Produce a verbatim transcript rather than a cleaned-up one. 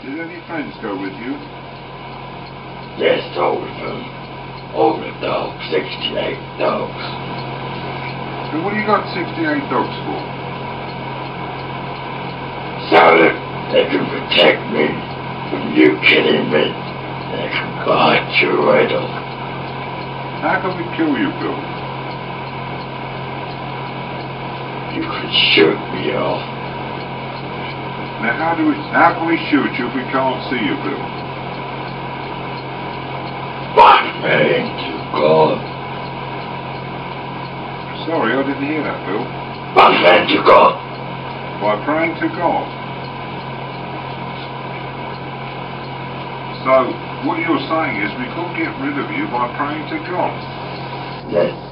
Did any friends go with you? Yes, all of them. All the dogs, sixty-eight dogs. And what you got sixty-eight dogs for? So that they can protect me from you killing me. They can bite your head off. How can we kill you, Bill? You can shoot me off. Now how do we, how can we shoot you if we can't see you, Bill? Bite me into God. Sorry, I didn't hear that, Bill. Bite me into God. By praying to God. So, what you're saying is we couldn't get rid of you by praying to God. Yes.